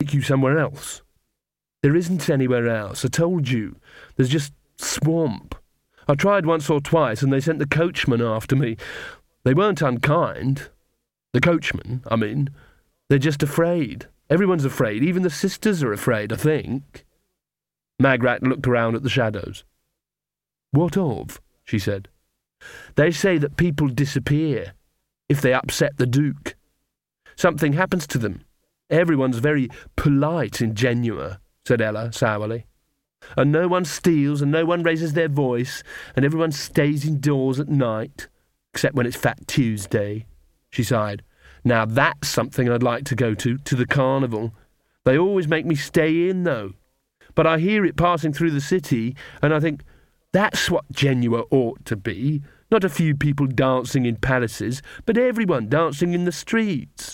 take you somewhere else?" "There isn't anywhere else. I told you. There's just swamp. I tried once or twice, and they sent the coachman after me. They weren't unkind. The coachman, I mean. They're just afraid. Everyone's afraid. Even the sisters are afraid, I think." Magrat looked around at the shadows. "What of?" she said. "They say that people disappear if they upset the Duke. Something happens to them. Everyone's very polite in Genua," said Ella sourly. "And no one steals, and no one raises their voice, and everyone stays indoors at night, except when it's Fat Tuesday." She sighed. "Now that's something I'd like to go to the carnival. They always make me stay in, though. But I hear it passing through the city, and I think that's what Genua ought to be. Not a few people dancing in palaces, but everyone dancing in the streets."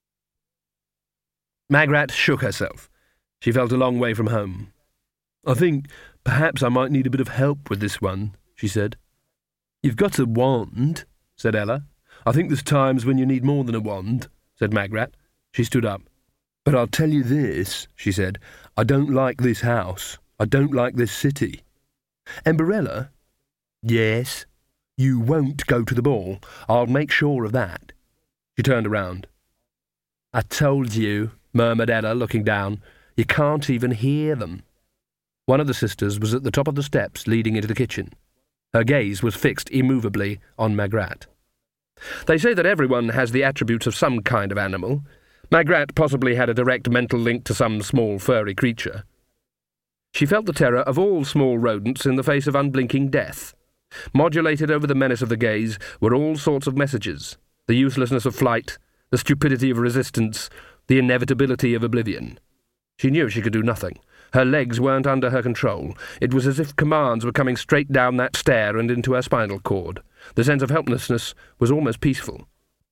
Magrat shook herself. She felt a long way from home. "I think perhaps I might need a bit of help with this one," she said. "You've got a wand," said Ella. "I think there's times when you need more than a wand," said Magrat. She stood up. "But I'll tell you this," she said. "I don't like this house. I don't like this city. Emberella?" "Yes?" "You won't go to the ball. I'll make sure of that." She turned around. "I told you," murmured Ella, looking down. "You can't even hear them." One of the sisters was at the top of the steps leading into the kitchen. Her gaze was fixed immovably on Magrat. "They say that everyone has the attributes of some kind of animal. Magrat possibly had a direct mental link to some small furry creature. She felt the terror of all small rodents in the face of unblinking death. Modulated over the menace of the gaze were all sorts of messages: the uselessness of flight, the stupidity of resistance, the inevitability of oblivion. She knew she could do nothing. Her legs weren't under her control. It was as if commands were coming straight down that stair and into her spinal cord. The sense of helplessness was almost peaceful.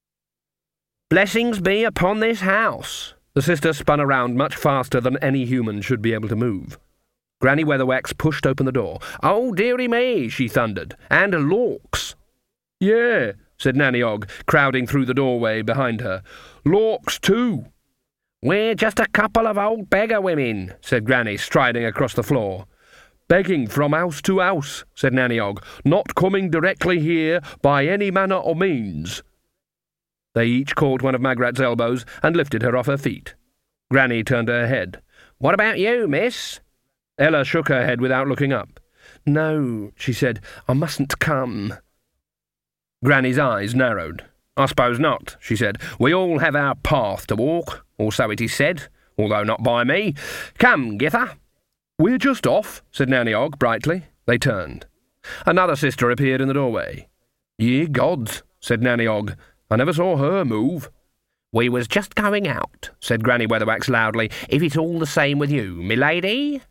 "Blessings be upon this house!" The sister spun around much faster than any human should be able to move. Granny Weatherwax pushed open the door. "Oh, dearie me," she thundered. "And Lorks!" "Yeah," said Nanny Ogg, crowding through the doorway behind her. "Lorks, too." "We're just a couple of old beggar women," said Granny, striding across the floor. "Begging from house to house," said Nanny Ogg. "Not coming directly here by any manner or means." They each caught one of Magrat's elbows and lifted her off her feet. Granny turned her head. "What about you, miss?" Ella shook her head without looking up. "No," she said, "I mustn't come." Granny's eyes narrowed. "I suppose not," she said. "We all have our path to walk, or so it is said, although not by me. Come, Githa." "We're just off," said Nanny Ogg brightly. They turned. Another sister appeared in the doorway. "Ye gods," said Nanny Ogg. "I never saw her move." "We was just going out," said Granny Weatherwax loudly, "if it's all the same with you, milady."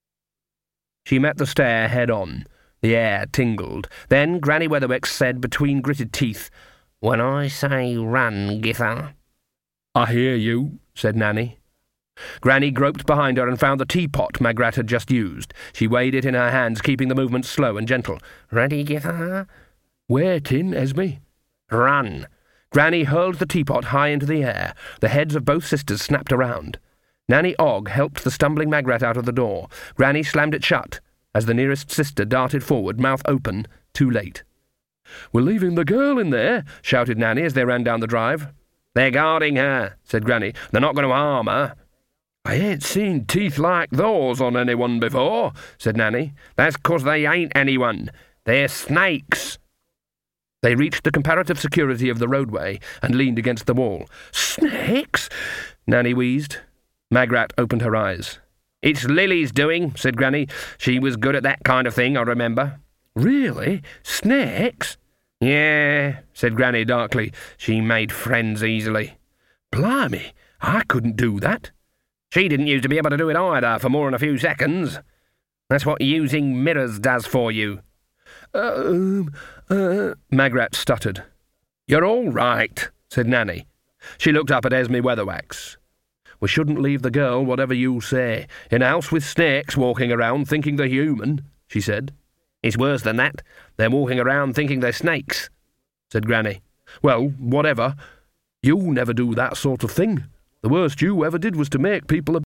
She met the stare head-on. The air tingled. Then Granny Weatherwax said between gritted teeth, "When I say run, Githa." "I hear you," said Nanny. Granny groped behind her and found the teapot Magrat had just used. She weighed it in her hands, keeping the movements slow and gentle. "Ready, Githa?" "Where, Tin, Esme?" "Run." Granny hurled the teapot high into the air. The heads of both sisters snapped around. Nanny Ogg helped the stumbling Magrat out of the door. Granny slammed it shut as the nearest sister darted forward, mouth open, too late. "We're leaving the girl in there," shouted Nanny as they ran down the drive. "They're guarding her," said Granny. "They're not going to harm her." "I ain't seen teeth like those on anyone before," said Nanny. "That's 'cause they ain't anyone. They're snakes." They reached the comparative security of the roadway and leaned against the wall. "Snakes?" Nanny wheezed. Magrat opened her eyes. "It's Lily's doing," said Granny. "She was good at that kind of thing, I remember." "Really? Snakes?" "Yeah," said Granny darkly. "She made friends easily." "Blimey, I couldn't do that." "She didn't used to be able to do it either for more than a few seconds. That's what using mirrors does for you." Magrat stuttered. "You're all right," said Nanny. She looked up at Esme Weatherwax. "We shouldn't leave the girl, whatever you say, in a house with snakes walking around thinking they're human," she said. "It's worse than that. They're walking around thinking they're snakes," said Granny. "Well, whatever. You never do that sort of thing. The worst you ever did was to make people